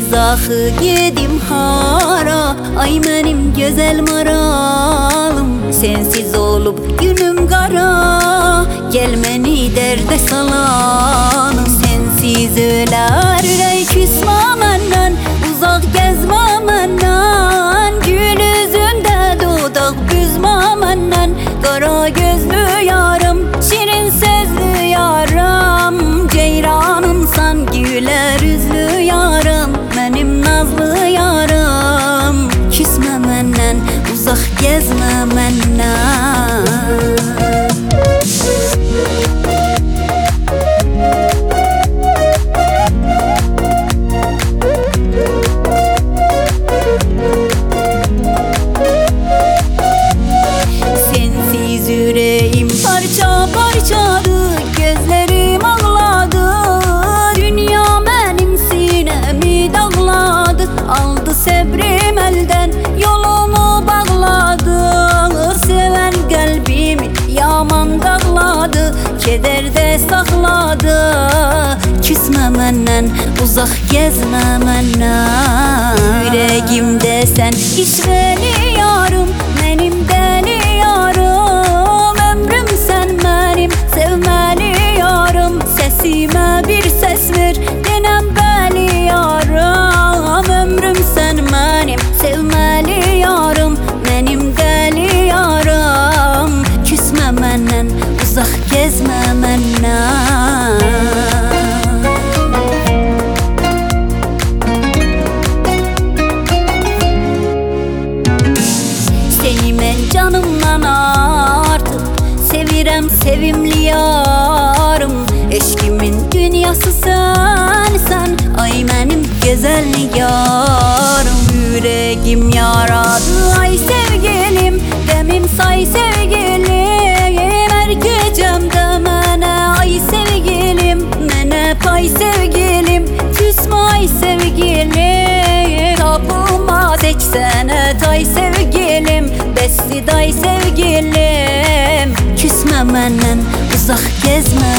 Uzağı gedim hara, ay mənim gözəl maralım. Sensiz olup günüm qara, gel məni dərdə salalım. Sensiz ölər ürək küsmə məndən, uzaq gəzmə məndən. Gül üzündə dodaq büzmə məndən, qara gözlü yarım, şirin sözlü yarım. Ceyranımsan gülər üzlü yarım, mənim nazlı yarım. Küsmə məndən, uzaq gəzmə məndən. Sensiz yüreğim parça parçadı, gözlerim ağladı. Dünya benim sinemi dağladı, aldı sebrim elden, yolumu bağladı. Seven kalbimi yaman dağladı, kederde sakladı. Küsmə məndən, uzaq gəzmə məndən. Yüreğimdə sən işveli yarım, mənim dəli yarım. Ömrüm sən mənim sevməli yarım, səsimə bir səs ver, denəm bəli yarım. Ömrüm sən mənim sevməli yarım, mənim dəli yarım. Küsmə məndən, uzaq gəzmə məndən. Seni mən canımdan artıq sevirəm sevimli yarım. Eşkimin dünyası sənsən, ay mənim gözəl nigarım. Yüreğim yaradı ay sevgilim, demim say sevgilim. Her gecemdə mənə ay sevgilim, mənə pay sevgilim. Küsmə ay sevgilim, tapılmaz heç sənə tay sevgilim. Bəsli day sevgilim, küsmə məndən, uzaq gəzmə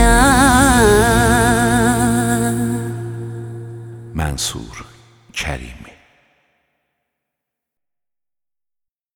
məndən. Mansur Kerim.